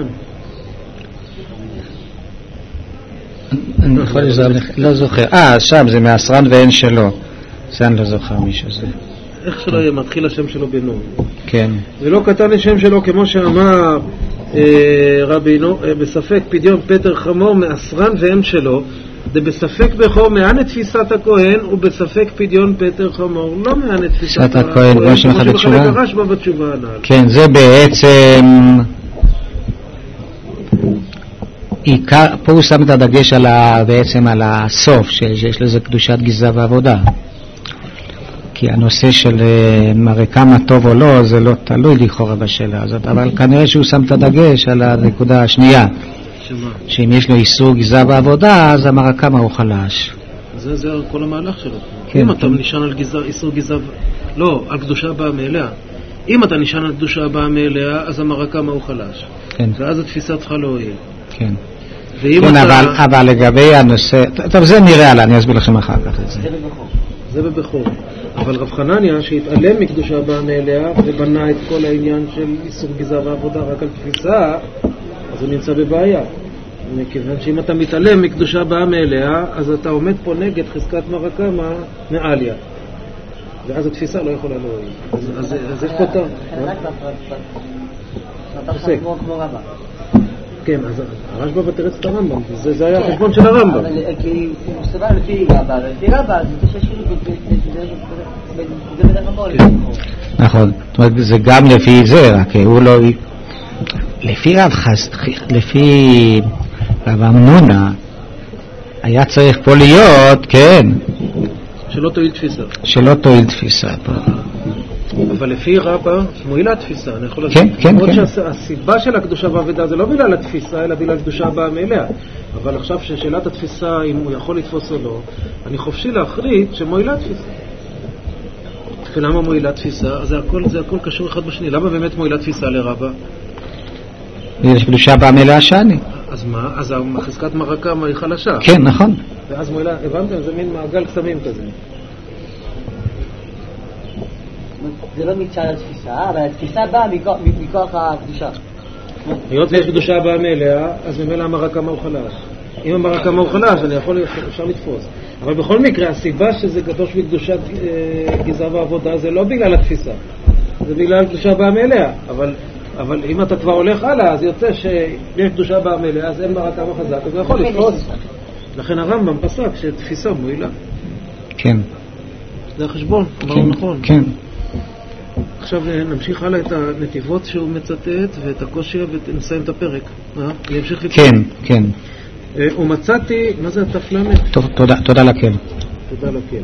אני יכול לזהר, לא זוכר. אה, שם זה מעשרן ואין שלו. זה אני לא זוכר מישהו זה. איך שלא יהיה, מתחיל השם שלו בנון. כן. ולא קטן השם שלו, כמו שאמר רבינו, בספק פדיון פטר חמור מעשרן ואין שלו, זה בספק בכור מענה תפיסת הכהן, ובספק פדיון פטר חמור לא מענה תפיסת הכהן, כמו שמחלק הרשב"א בתשובה הנ"ל. כן, זה בעצם עיקר, פה הוא שם את הדגש על ה, בעצם על הסוף, שיש לזה קדושת גזע ועבודה. כי הנושא של מראה כמה טוב או לא, זה לא תלוי לכאורה בשאלה הזאת, אבל כנראה שהוא שם את הדגש על הנקודה השנייה. שמה? שאם יש לו איסור גזע בעבודה, אז המראה כמה הוא חלש. זה, זה כל המהלך שלו. כן, אם כן. אתה נשען על גזע, איסור גזע, לא, על קדושה הבאה מאליה. אם אתה נשען על קדושה הבאה מאליה, אז המראה כמה הוא חלש. כן. ואז התפיסה צריכה להועיל. כן. כן, אתה... אבל, אתה... אבל לגבי הנושא, טוב, זה נראה לה, אני אסביר לכם אחר כך את זה. זה בבחור. זה בבחור. אבל רב חנניה שהתעלם מקדושה הבאה מאליה ובנה את כל העניין של איסור גזע ועבודה רק על תפיסה, אז הוא נמצא בבעיה. מכיוון שאם אתה מתעלם מקדושה הבאה מאליה, אז אתה עומד פה נגד חזקת מראה כמה מעליה. ואז התפיסה לא יכולה להועיל. אז, אז, אז יש פה את ה... פוסק. כן, אז הרשב"א בתרץ את הרמב"ם, זה היה החשבון של הרמב"ם. אבל כי הוא סבל לפי רבא, לפי רבא, זה ששירו זה בדרך המול. נכון, זאת אומרת, זה גם לפי זה, רק הוא לא... לפי רב חס... לפי רב אמנונה, היה צריך פה להיות, כן. שלא תועיל תפיסה. שלא תועיל תפיסה פה. אבל לפי רבא מועילה תפיסה, אני יכול כן, להגיד. כן, עוד כן. שהסיבה של הקדושה בעבודה זה לא בגלל התפיסה, אלא בגלל הקדושה הבאה מאליה. אבל עכשיו ששאלת התפיסה, אם הוא יכול לתפוס או לא, אני חופשי להחליט שמועילה תפיסה. ולמה מועילה תפיסה? זה הכל, זה הכל קשור אחד בשני. למה באמת מועילה תפיסה לרבא? יש קדושה באה מלאה שאני. אז מה? אז חזקת מראה כמה היא חלשה. כן, נכון. ואז מועילה, הבנתם? זה מין מעגל קסמים כזה. זה לא מצד התפיסה, אבל התפיסה באה מכוח הקדושה. היות ויש קדושה באה מאליה, אז ממילא המראה כמה הוא חלש. אם המראה כמה הוא חלש, אני יכול, אפשר לתפוס. אבל בכל מקרה, הסיבה שזה קדוש בקדושת גזע ועבודה, זה לא בגלל התפיסה. זה בגלל קדושה באה מאליה. אבל, אבל אם אתה כבר הולך הלאה, אז יוצא שיש קדושה באה מאליה, אז אין מראה כמה חזק, אז הוא יכול לתפוס. לכן הרמב"ם פסק שתפיסה מועילה. כן. זה החשבון, אמרנו נכון. כן. עכשיו נמשיך הלאה את הנתיבות שהוא מצטט ואת הקושי ונסיים את הפרק. אה? אני אמשיך לקרוא. כן, כן. ומצאתי, מה זה התפלמת? תודה, תודה לקל. תודה לקל.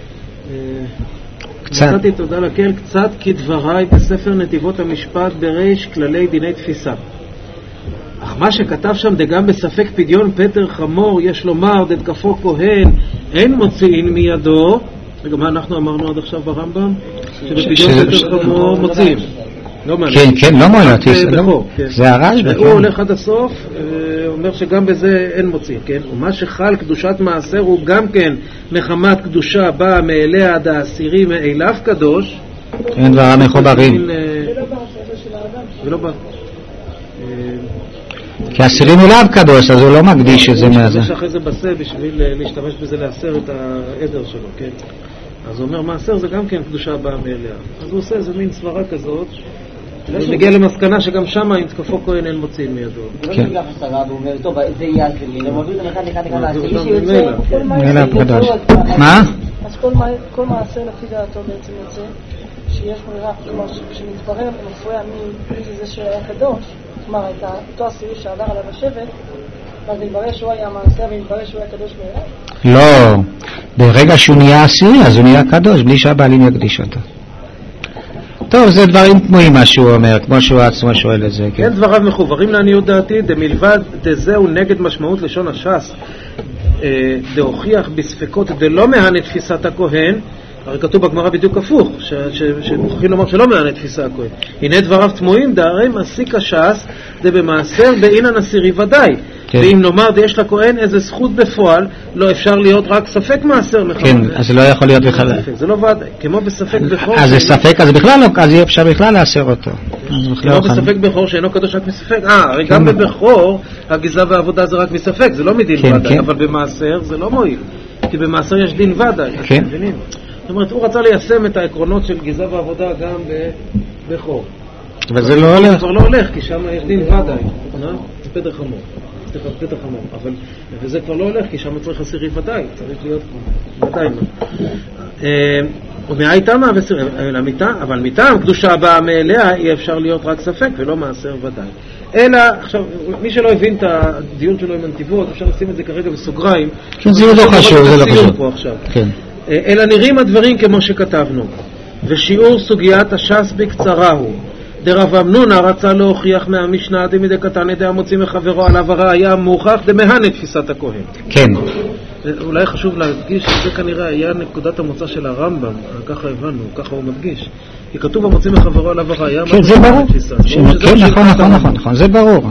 מצאתי תודה לקל קצת כדבריי בספר נתיבות המשפט בריש כללי דיני תפיסה. אך מה שכתב שם דגם בספק פדיון פטר חמור יש לומר דתקפו כהן אין מוציאין מידו. וגם מה אנחנו אמרנו עד עכשיו ברמב"ם? שבפדיון פטר חמור מוציאים. כן, כן, לא מועילה תפיסה. זה הרשב"א. הוא הולך עד הסוף, אומר שגם בזה אין מוציאים, כן? ומה שחל קדושת מעשר הוא גם כן מחמת קדושה באה מאליה עד העשירי מאליו קדוש. אין דברה מחוברים. ולא בא. כי העשירי מאליו קדוש, אז הוא לא מקדיש את זה מהזה. יש אחרי זה בסה בשביל להשתמש בזה לעשר את העדר שלו, כן? אז הוא אומר, מעשר זה גם כן קדושה באה מאליה. אז הוא עושה איזה מין סברה כזאת, ומגיע למסקנה שגם שם אם תקפו כהן אין מוציאים מידו. זה לא נגח עשרה, והוא אומר, טוב, זה יהיה עשירי, הם עובדים אחד אחד אחד לעשירי שיוצא. מאליו קדוש. מה? אז כל מעשר לפי דעתו בעצם יוצא, שיש ברירה, כלומר, כשמתברר ומפריע מי זה זה שהיה קדוש, כלומר, את אותו הסיוע שעבר עליו השבט, אז מתברר שהוא היה מעשה ומתברר שהוא היה קדוש מאליו? לא, ברגע שהוא נהיה עשירי, אז הוא נהיה קדוש, בלי שהבעלים יקדיש אותו. טוב, זה דברים תמוהים מה שהוא אומר, כמו שהוא עצמו שואל את זה. כן, כן דבריו מחוברים לעניות דעתי, דמלבד דזהו נגד משמעות לשון הש"ס, דהוכיח בספקות דלא מהנה תפיסת הכהן, הרי כתוב בגמרא בדיוק הפוך, שמוכרחים לומר שלא מהנה תפיסה הכהן. הנה דבריו תמוהים, דהרי מסיק הש"ס דבמעשר באינן עשירי ודאי. ואם נאמר יש לכהן איזה זכות בפועל, לא אפשר להיות רק ספק מעשר מחר. כן, אז זה לא יכול להיות בכלל. זה לא ודאי, כמו בספק בכור. אז זה ספק, אז בכלל לא, אז יהיה אפשר בכלל לאשר אותו. כמו בספק בכור שאינו קדוש רק מספק. אה, הרי גם בבכור הגיזה והעבודה זה רק מספק, זה לא מדין ודאי, אבל במעשר זה לא מועיל. כי במעשר יש דין ודאי, אתם מבינים? זאת אומרת, הוא רצה ליישם את העקרונות של גיזה ועבודה גם בבכור. אבל זה לא הולך. זה כבר לא הולך, כי שם יש דין ודאי. זה פתח חמור. סליחה, פתח חמור. אבל, וזה כבר לא הולך, כי שם צריך עשירי ודאי. צריך להיות ודאי. ומאי תמה למיטה, אבל מיטה, קדושה הבאה מאליה, אי אפשר להיות רק ספק ולא מעשר ודאי. אלא, עכשיו, מי שלא הבין את הדיון שלו עם הנתיבות, אפשר לשים את זה כרגע בסוגריים. זה לא חשוב, זה לא חשוב. אלא נראים הדברים כמו שכתבנו. ושיעור סוגיית הש"ס בקצרה הוא דרב אמנונה רצה להוכיח מהמשנה דמידי קטן ידי המוציא מחברו עליו הראיה מוכח דמהנה תפיסת הכהן. כן. אולי חשוב להדגיש שזה כנראה היה נקודת המוצא של הרמב"ם, ככה הבנו, ככה הוא מדגיש. כי כתוב המוציא מחברו עליו הראיה. כן, זה ברור. כן, נכון, נכון, נכון, נכון, זה ברור.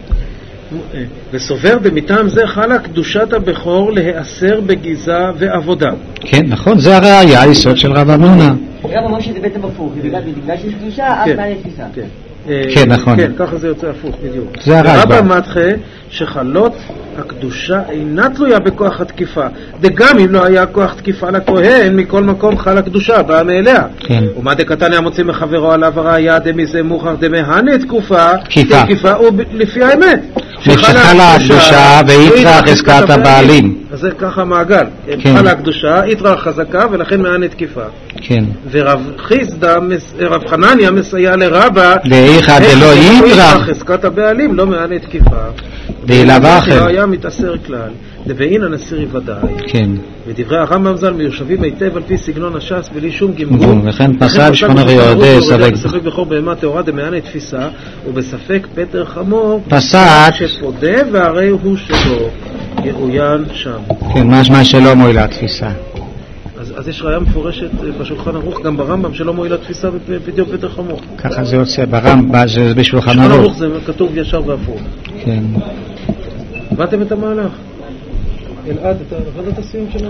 וסובר במטעם זה חלה קדושת הבכור להיאסר בגיזה ועבודה. כן, נכון, זה הראיה, היסוד של רב אמנונה. גם אומר שזה בעצם הפוך, בגלל שיש קדושה, אז מה לתפיסה? כן, נכון. כן, ככה זה יוצא הפוך, בדיוק. זה הרשב"א. רבא מתחה שחלות הקדושה אינה תלויה בכוח התקיפה, וגם אם לא היה כוח תקיפה לכהן, מכל מקום חלה קדושה, באה מאליה. כן. ומה דקתן היה מוציא מחברו עליו הראיה דמזה מוכח דמהנה תקופה, תקיפה. הוא לפי האמת. שחלה הקדושה ויתרה חזקת הבעלים. אז זה ככה מעגל. חלה הקדושה, יתרה חזקה ולכן מהנה תקיפה. כן. ורב חיסדא, רב חנניה מסייע לרבא ואיכה דלא יתרה חזקת הבעלים, לא מהנה תקיפה. דילבה אחר. לא היה מתאסר כלל. דבעין הנסירי ודאי. כן. ודברי הרמב"ם ז"ל מיושבים היטב על פי סגנון הש"ס בלי שום גמגום. וכן פסק שכונה ויורדי ספק. בספק בכור בהמה טהורה דמהנה תפיסה, ובספק פטר חמור פסק שפודה והרי הוא שלו יעוין שם. כן, משמע שלא מועילה תפיסה. אז, אז יש ראיה מפורשת בשולחן ערוך גם ברמב"ם שלא מועילה תפיסה בפדיון פטר חמור. ככה זה יוצא ברמב"ם, זה בשולחן ערוך. ערוך זה כתוב ישר והפוך. כן. הבאתם את המהלך? אלעד, אתה הבנת את הסיום שלנו?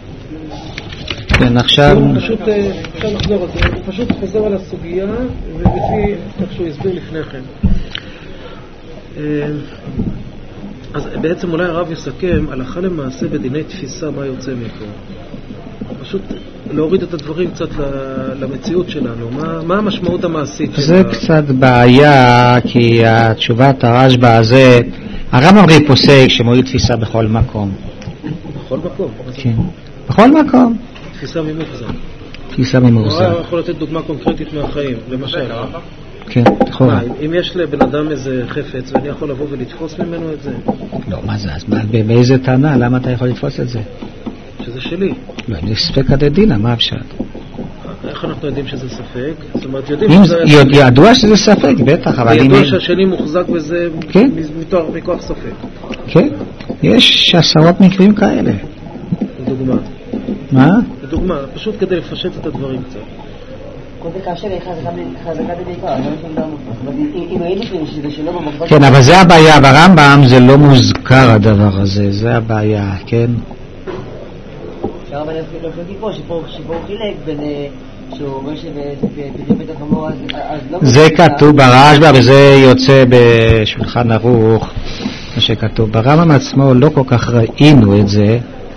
כן, עכשיו פשוט, אפשר לחזור על זה, הוא פשוט חוזר על הסוגיה ולפי איך שהוא הסביר לפני כן. אז בעצם אולי הרב יסכם הלכה למעשה בדיני תפיסה מה יוצא מפה. פשוט להוריד את הדברים קצת למציאות שלנו. מה, מה המשמעות המעשית? זה שלה? קצת בעיה, כי התשובת הרשב"א הזה, הרמב"ם הרי פוסק שמועיל תפיסה בכל מקום. בכל מקום? כן. בכל מקום. תפיסה ממוחזר. תפיסה ממוחזר. הוא יכול לתת דוגמה קונקרטית מהחיים, למשל. כן, תחורה. אם יש לבן אדם איזה חפץ ואני יכול לבוא ולתפוס ממנו את זה? לא, מה זה? אז באיזה טענה? למה אתה יכול לתפוס את זה? שזה שלי. לא, אם יש ספק הדדינה, מה אפשר? איך אנחנו יודעים שזה ספק? זאת אומרת, יודעים שזה... ידוע שזה ספק, בטח, אבל... ידוע שהשני מוחזק בזה מכוח ספק. כן, יש עשרות מקרים כאלה. לדוגמה. מה? לדוגמה, פשוט כדי לפשט את הדברים קצת. כן, אבל זה הבעיה, ברמב"ם זה לא מוזכר הדבר הזה, זה הבעיה, כן? אפשר אבל להגיד פה שפה הוא חילק בין שהוא אומר שבדיוק בית החמור אז לא... זה כתוב ברשב"א וזה יוצא בשולחן ערוך מה שכתוב ברמב"ם עצמו, לא כל כך ראינו את זה.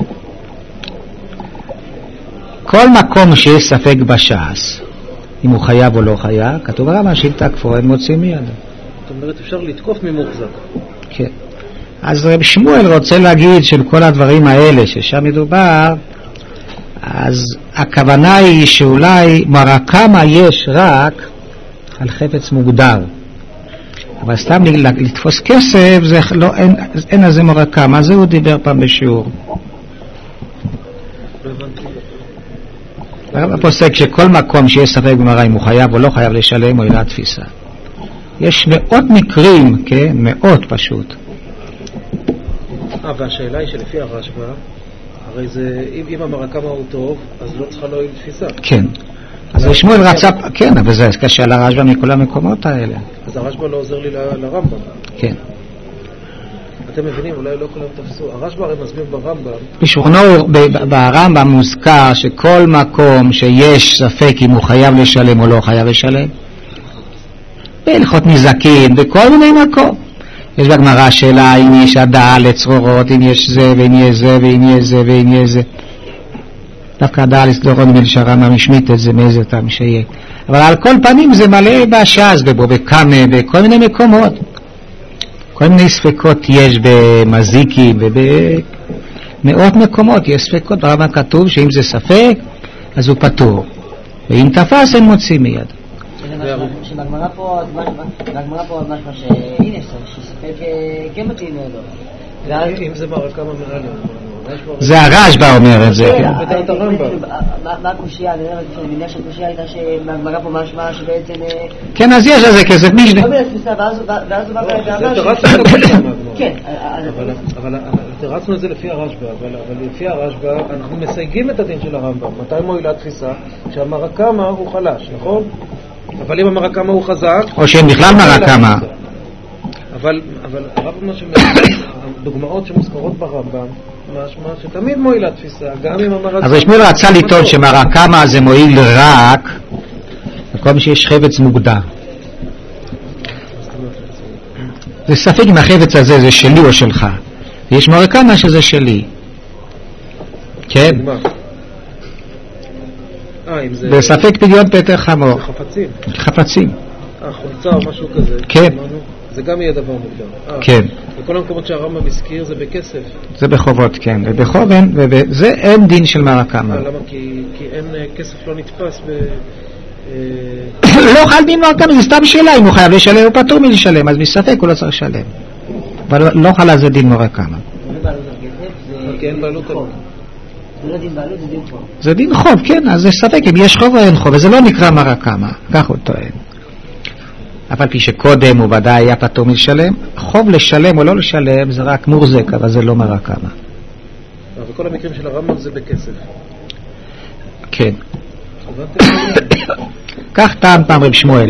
כל מקום שיש ספק בש"ס אם הוא חייב או לא חייב, כתוב ברמב"ם שבטה כפורה הם מוצאים מיד. זאת אומרת אפשר לתקוף ממוחזק. כן. אז רב שמואל רוצה להגיד של כל הדברים האלה ששם מדובר, אז הכוונה היא שאולי מרקמה יש רק על חפץ מוגדר. אבל סתם לתפוס כסף, זה לא, אין, אין על זה מורקה. מה זה הוא דיבר פעם בשיעור? הרב פוסק שכל מקום שיש ספק גמרא אם הוא חייב או לא חייב לשלם או אילה תפיסה. יש מאות מקרים, כן? מאות פשוט. אה, והשאלה היא שלפי הרשב"א, הרי זה, אם, אם המרקמה הוא טוב, אז לא צריכה להועיל תפיסה. כן. אז שמואל רצה, כן, אבל זה קשה לרשב"א מכל המקומות האלה. אז הרשב"א לא עוזר לי ל- לרמב"ם. כן. אתם מבינים, אולי לא כולם תפסו. הרשב"א הרי מסביר ברמב"ם. בשכונו, ברמב"ם מוזכר שכל מקום שיש ספק אם הוא חייב לשלם או לא חייב לשלם, בהלכות נזקים, בכל מיני מקום. יש בגמרא שאלה אם יש הדעה לצרורות, אם יש זה ואם יש זה ואם יש זה ואם יש זה. דווקא הדעה לצרורות נדמה לי שהרמב"ם משמיט את זה מאיזה טעם שיהיה. אבל על כל פנים זה מלא בש"ס, בבו, בקמה, בכל מיני מקומות. כל מיני ספקות יש במזיקים ובמאות מקומות יש ספקות. ברמב"ם כתוב שאם זה ספק אז הוא פטור, ואם תפס הם מוצאים מיד. שבגמרא פה, בגמרא פה משמע שהנה, שספק כן מוצאים מידו. אם זה מרקמה מרעלה. זה הרשב"א אומר את זה. מה הקושייה? אני מניח שהקושייה הייתה שבגמרא פה משמע שבעצם... כן, אז יש על זה כסף משנה. ואז הוא בא זה תרצנו את זה. כן. אבל תרצנו את זה לפי הרשב"א, אבל לפי הרשב"א אנחנו מסייגים את הדין של הרמב"ם. מתי מועילה תפיסה? שהמרקמה הוא חלש, נכון? אבל אם המרקמה הוא חזק... או שאין בכלל מרקמה. אבל הרמב"ם שמסייג, הדוגמאות שמוזכרות ברמב"ם, משמע שתמיד מועילה תפיסה, גם אם המרקמה... אז שמואל רצה לטעון שמרקמה זה מועיל רק בכל מי שיש חפץ מוגדר. זה ספק אם החפץ הזה זה שלי או שלך. יש מרקמה שזה שלי. כן? זה ספק פדיון פטר חמור. חפצים. חפצים. אה, חולצה או משהו כזה. כן. זה גם יהיה דבר מוגדר. כן. וכל המקומות שהרמב"ם הזכיר זה בכסף. זה בחובות, כן. ובחובן, וזה אין דין של מרקמה. למה? כי אין, כסף לא נתפס ב... לא חל דין מרקמה, זה סתם שאלה. אם הוא חייב לשלם, הוא פטור מלשלם, אז מספק הוא לא צריך לשלם. אבל לא חל על זה דין מרקמה. כי אין בעלות עליו. זה לא דין בעלות, זה דין חוב. זה דין חוב, כן. אז זה ספק אם יש חוב או אין חוב, וזה לא נקרא מרקמה. כך הוא טוען. אבל כפי שקודם הוא ודאי היה פטור מלשלם, חוב לשלם או לא לשלם זה רק מורזק, אבל זה לא מרקמה. וכל המקרים של הרמב"ם זה בכסף. כן. כך טען פעם רב שמואל.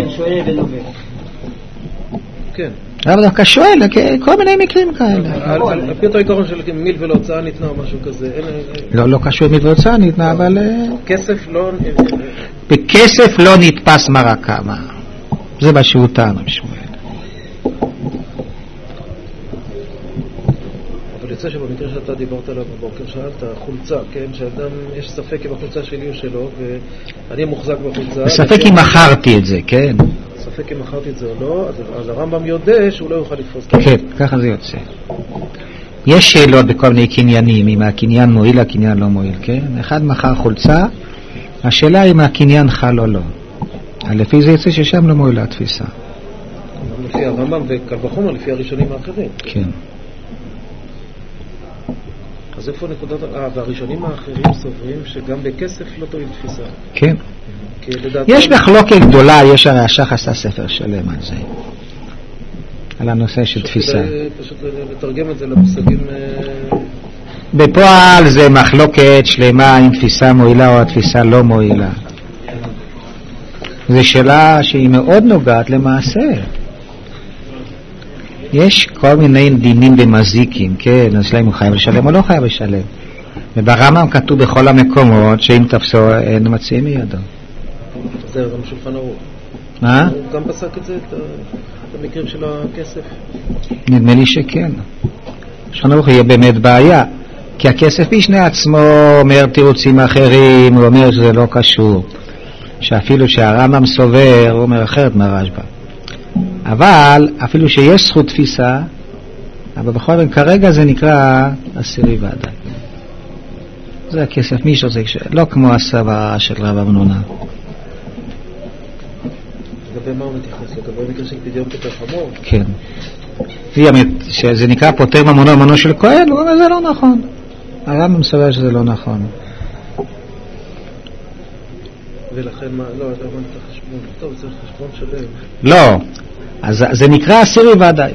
כן. אבל דווקא שואל, כל מיני מקרים כאלה. על פי אותו עיקרון של מיל ולהוצאה ניתנה או משהו כזה. לא, לא קשור מיל ולהוצאה ניתנה, אבל... כסף לא... בכסף לא נתפס מרקמה. זה מה שהוא טען רב שמואל. אבל יוצא שבמקרה שאתה דיברת עליו בבוקר, שאלת, חולצה, כן? שאדם, יש ספק אם החולצה שלי או שלו, ואני מוחזק בחולצה. וספק אם מכרתי את זה, כן? ספק אם מכרתי את זה או לא, אז הרמב"ם יודע שהוא לא יוכל לתפוס. כן, ככה זה יוצא. יש שאלות בכל מיני קניינים, אם הקניין מועיל, הקניין לא מועיל, כן? אחד מכר חולצה, השאלה אם הקניין חל או לא. לפי זה יצא ששם לא מועילה התפיסה. לפי הרמב"ם וקל וחומר, לפי הראשונים האחרים. כן. אז איפה נקודת... אה, והראשונים האחרים סוברים שגם בכסף לא תועיל תפיסה. כן. לדעתם... יש מחלוקת גדולה, יש הרי השח עשה ספר שלם על זה. על הנושא של תפיסה. פשוט לתרגם את זה למושגים... בפועל זה מחלוקת שלמה אם תפיסה מועילה או התפיסה לא מועילה. זו שאלה שהיא מאוד נוגעת למעשה. יש כל מיני דינים במזיקים, כן, אז להם הוא חייב לשלם או לא חייב לשלם. וברמב"ם כתוב בכל המקומות שאם תפסו אין מציעים מידו. זה גם שולחן ערוך. מה? הוא גם פסק את זה, את המקרים של הכסף. נדמה לי שכן. שולחן ערוך יהיה באמת בעיה. כי הכסף בשני עצמו אומר תירוצים אחרים, הוא אומר שזה לא קשור. שאפילו שהרמב"ם סובר, הוא אומר אחרת מהרשב"א. אבל אפילו שיש זכות תפיסה, אבל בכל זאת כרגע זה נקרא עשירי ועדה. זה הכסף מישהו, זה לא כמו הסברה של רב אמנונה. לגבי מה הוא מתייחס? לגבי המקרה של פדיון פטר חמור? כן. שזה נקרא פוטר ממונו ממונו של כהן, הוא אומר זה לא נכון. הרמב"ם מסבר שזה לא נכון. ולכן מה, לא, לא הבנתי את החשבון. טוב, זה חשבון שלם. לא, אז זה נקרא אסירי ודאי.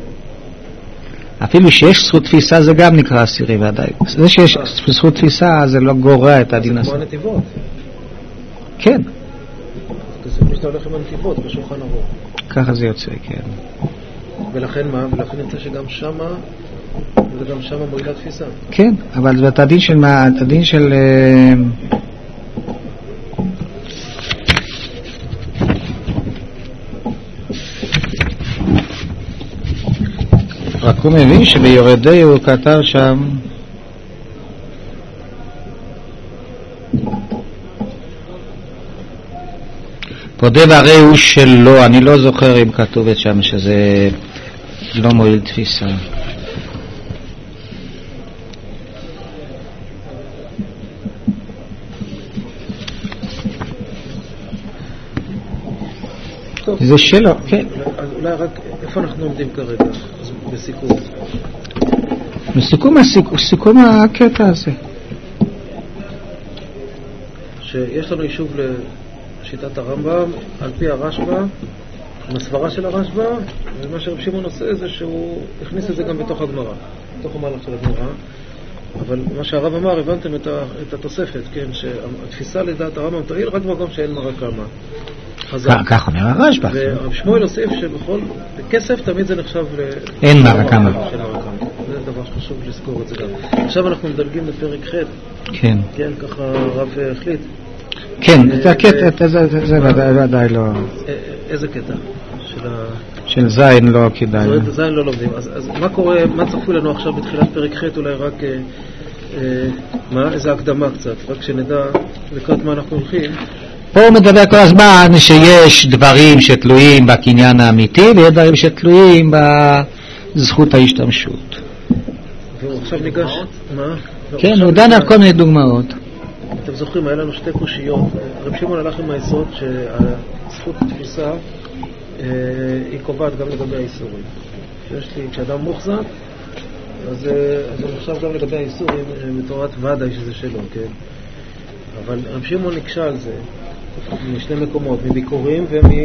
אפילו שיש זכות תפיסה זה גם נקרא אסירי ודאי. זה שיש זכות תפיסה זה לא גורע את הדין הזה. זה כמו הנתיבות. כן. זה כמו שאתה הולך עם הנתיבות בשולחן ערוך. ככה זה יוצא, כן. ולכן מה? ולכן נמצא שגם שמה, וגם שמה מועילה תפיסה. כן, אבל זה את הדין של מה? את הדין של... רק הוא מבין שביורדי הוא כתב שם פודה והרי הוא שלו, אני לא זוכר אם כתוב את שם שזה לא מועיל תפיסה. טוב. זה שלו, כן. אז אולי רק, איפה אנחנו עומדים כרגע? בסיכום. בסיכום הסיכום, סיכום הקטע הזה. שיש לנו יישוב לשיטת הרמב"ם, על פי הרשב"א, הסברה של הרשב"א, ומה שרב שמעון עושה זה שהוא הכניס את זה גם בתוך הגמרא, בתוך המהלך של הגמרא. אבל מה שהרב אמר, הבנתם את, ה, את התוספת, כן, שהתפיסה לדעת הרמב"ם תועיל רק במקום שאין מראה כמה. כך אומר הרשב"א. ורב שמואל הוסיף שבכל כסף תמיד זה נחשב אין מראה כמה. זה דבר שחשוב לזכור את זה גם. עכשיו אנחנו מדלגים לפרק ח'. כן. כן, ככה הרב החליט. כן, את הקטע, זה ודאי לא... איזה קטע? של זין לא כדאי. זין לא לומדים. אז מה קורה, מה צפוי לנו עכשיו בתחילת פרק ח' אולי רק... מה? איזה הקדמה קצת, רק שנדע לקראת מה אנחנו הולכים. פה הוא מדבר כל הזמן שיש דברים שתלויים בקניין האמיתי ויש דברים שתלויים בזכות ההשתמשות. והוא עכשיו ניגש... מה? כן, הוא דן על כל מיני דוגמאות. אתם זוכרים, היה לנו שתי קושיות. רב שמעון הלך עם היסוד שהזכות התפיסה היא קובעת גם לגבי האיסורים. שיש לי, כשאדם מוחזק, אז הוא נחשב גם לגבי האיסורים בתורת ודאי שזה שלו, כן? אבל רב שמעון נקשה על זה משני מקומות, מביקורים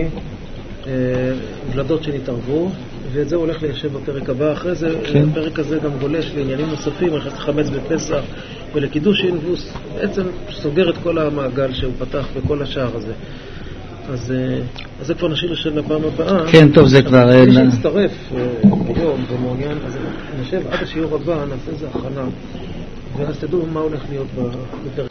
ומבלדות שנתערבו, ואת זה הולך ליישב בפרק הבא. אחרי זה, כן. הפרק הזה גם גולש לעניינים נוספים, נכנס לחמץ בפסח ולקידושין, והוא בעצם סוגר את כל המעגל שהוא פתח בכל השער הזה. אז, אז זה כבר נשאיר לשאול לפעם הבאה. כן, טוב, זה כבר... מי שיצטרף היום ומעוניין, אז נשב עד השיעור הבא, נעשה איזה הכנה, ואז תדעו מה הולך להיות בפרק.